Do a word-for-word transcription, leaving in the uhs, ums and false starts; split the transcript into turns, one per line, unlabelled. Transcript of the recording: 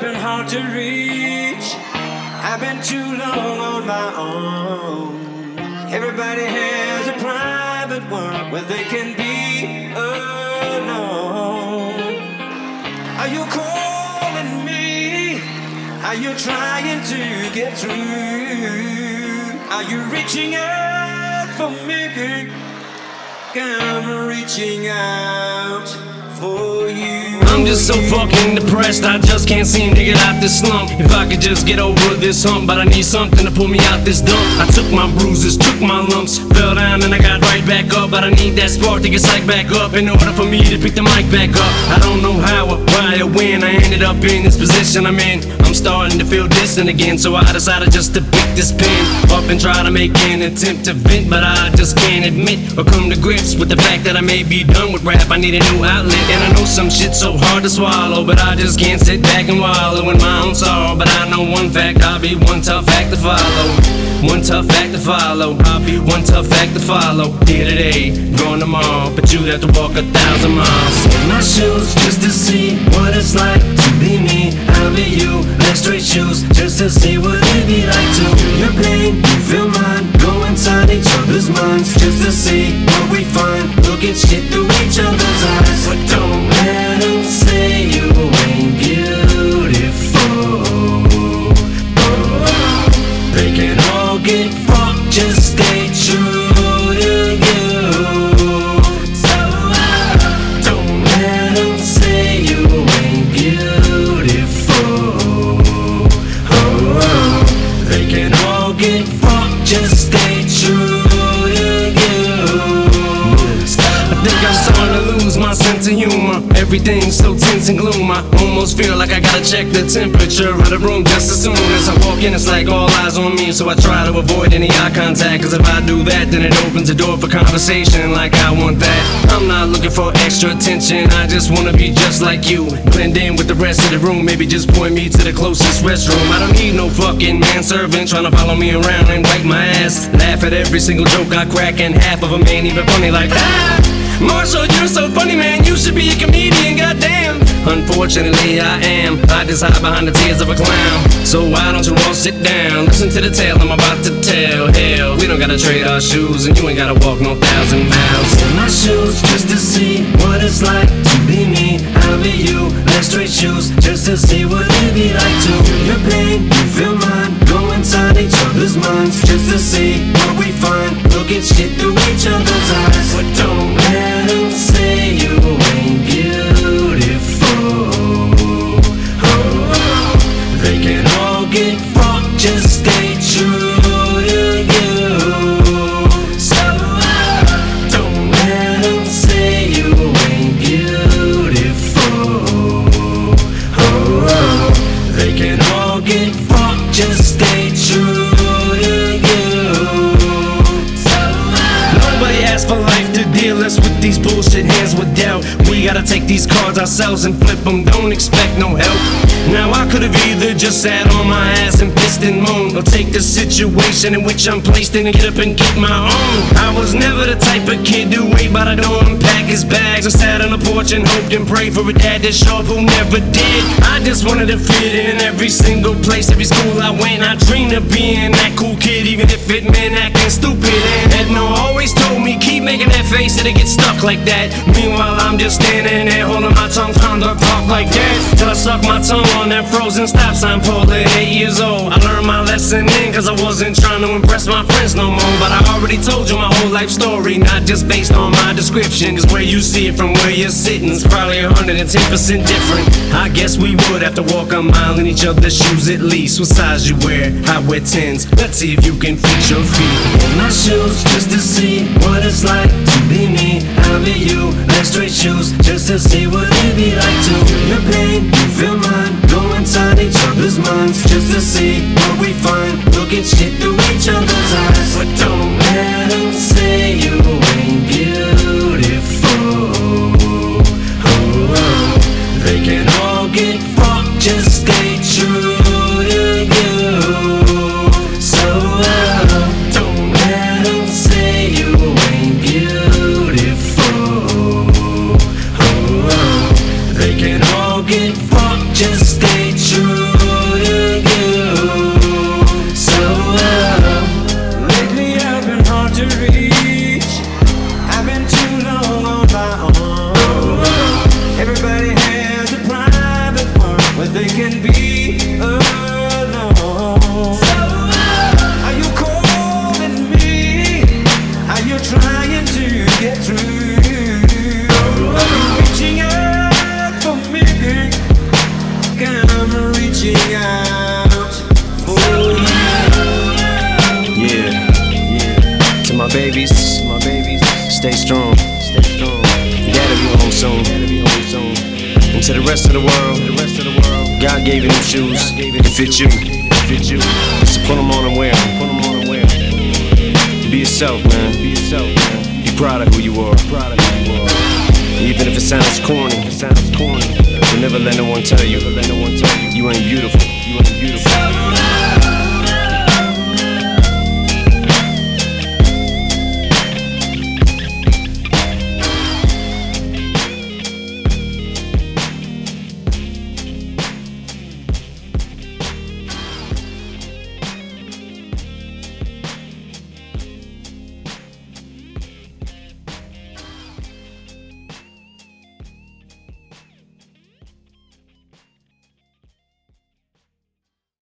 been hard to reach. I've been too long on my own. Everybody has a private world where they can be alone. Are you calling me? Are you trying to get through? Are you reaching out for me? I'm reaching out for you.
I'm just so fucking depressed, I just can't seem to get out this slump. If I could just get over this hump, but I need something to pull me out this dump. I took my bruises, took my lumps, fell down and I got right back up. But I need that spark to get psyched back up in order for me to pick the mic back up. I don't know how or why or when I ended up in this position I'm in. I'm starting to feel distant again, so I decided just to pick this pen up and try to make an attempt to vent. But I just can't admit or come to grips with the fact that I may be done with rap. I need a new outlet, and I know some shit's so hard to swallow, but I just can't sit back and wallow in my own sorrow. But I know one fact, I'll be one tough act to follow. One tough act to follow. I'll be one tough act to follow. Here today, gone tomorrow, but you'd have to walk a thousand miles in my shoes just to see what it's like to be me. I'll be you, left straight shoes just to see what it'd be like to feel your pain, you feel mine. Go inside each other's minds just to see what we find. Look at shit through each other's eyes, but don't let them say you ain't beautiful. Oh, they can all get fucked, just stay true to you. So uh, don't let them say you ain't beautiful. Oh, they can all get fucked, just stay true to you. I think I'm starting to lose my sense of humor. Everything's so tense and gloom. I almost feel like I gotta check the temperature of the room just as soon as I walk in. It's like all eyes on me, so I try to avoid any eye contact. Cause if I do that, then it opens the door for conversation like I want that. I'm not looking for extra attention, I just wanna be just like you. Blend in with the rest of the room, maybe just point me to the closest restroom. I don't need no fucking manservant trying to follow me around and wipe my ass. Laugh at every single joke I crack, and half of them ain't even funny like ah! Marshall, you're so funny, man, you should be a comedian, goddamn. Unfortunately, I am. I just hide behind the tears of a clown. So why don't you all sit down? Listen to the tale I'm about to tell. Hell, we don't gotta trade our shoes, and you ain't gotta walk no thousand miles in my shoes just to see what it's like to be me. I'll be you, left straight shoes just to see what it'd be like to feel your pain, you feel mine. Go inside each other's minds just to see what we find. Look at shit through each other's eyes, but don't let them say you ain't beautiful. Oh, they can all get fucked, just stay true to you. So uh, don't let them say you ain't beautiful. Oh, they can all get fucked, just stay true to you. So uh, nobody asked for life to deal us with these bullshit hands with doubt. We gotta take these cards ourselves and flip them, don't expect no help. Now I could've either just sat on my ass and pissed and moaned, or take the situation in which I'm placed in and get up and get my own. I was never the type of kid to wait by the door and pack his bags, or sat on the porch and hoped and prayed for a dad to show up who never did. I just wanted to fit in every single place, every school I went. I dreamed of being that cool kid, even if it meant acting stupid. And Edna always told me, keep making that face, it'll get stuck like that. Meanwhile I'm just standing there holding my tongue, trying to talk like that, till I suck my tongue on that frozen stop sign pole at eight years old. I learned my lesson then, cause I wasn't trying to impress my friends no more. But I already told you my whole life story, not just based on my description. Cause where you see it from where you're sitting is probably one hundred ten percent different. I guess we would have to walk a mile in each other's shoes at least. What size you wear, I wear tens. Let's see if you can fit your feet in my shoes just to see what it's like to be me. I'll be you, left straight shoes just to see what it'd be like to feel your pain, you feel mine. Go inside each other's minds just to see what we find. Look at shit through each other's eyes, but don't let them say you ain't beautiful. Oh, they can all get fucked, just stay true to you. So uh, don't let them say you ain't beautiful. Oh, they can all get fucked, just stay true.
I'm reaching out for you.
Yeah, yeah. To my babies, to my babies, stay strong, stay strong. You gotta be home soon, gotta be home soon. And to the rest of the world, to the rest of the world, God gave you them shoes to fit you, fit you. So put them on and wear, put them on and wear. Be yourself, man. Be yourself, man. Be proud of who you are. Proud of who you are. Even if it sounds corny, it sounds corny. But never let no one tell you, let no one tell you, you ain't beautiful. You ain't beautiful.